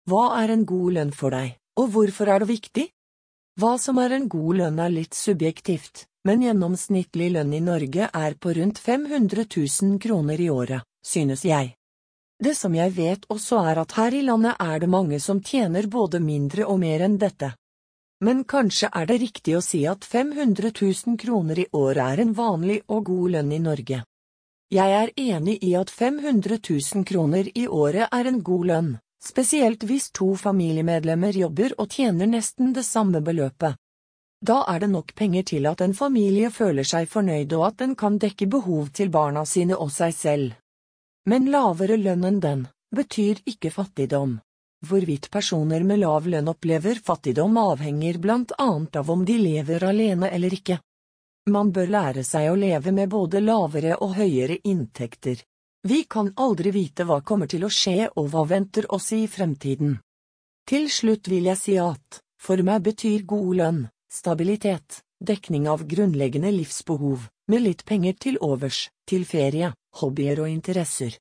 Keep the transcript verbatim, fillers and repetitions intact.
Hva er en god lønn for deg, og hvorfor er det viktig? Hva som er en god lønn er litt subjektivt, men gjennomsnittlig lønn i Norge er på rundt fem hundre tusen kroner i året, synes jeg. Det som jeg vet også er at her i landet er det mange som tjener både mindre og mer enn dette. Men kanskje er det riktig å si at fem hundre tusen kroner i året er en vanlig og god lønn i Norge. Jeg er enig i at fem hundre tusen kroner i året er en god lønn, spesielt hvis to familiemedlemmer jobber og tjener nesten det samme beløpet. Da er det nok penger til at en familie føler seg fornøyd og at den kan dekke behov til barna sine og seg selv. Men lavere lønn enn den betyr ikke fattigdom. Hvorvidt personer med lav lønn opplever fattigdom avhenger blant annet av om de lever alene eller ikke. Man bør lære seg å leve med både lavere og høyere inntekter. Vi kan aldri vite hva kommer til å skje og hva venter oss i fremtiden. Til slutt vil jeg si at, for meg betyr god lønn, stabilitet, dekning av grunnleggende livsbehov, med litt penger til overs, til ferie, hobbyer og interesser.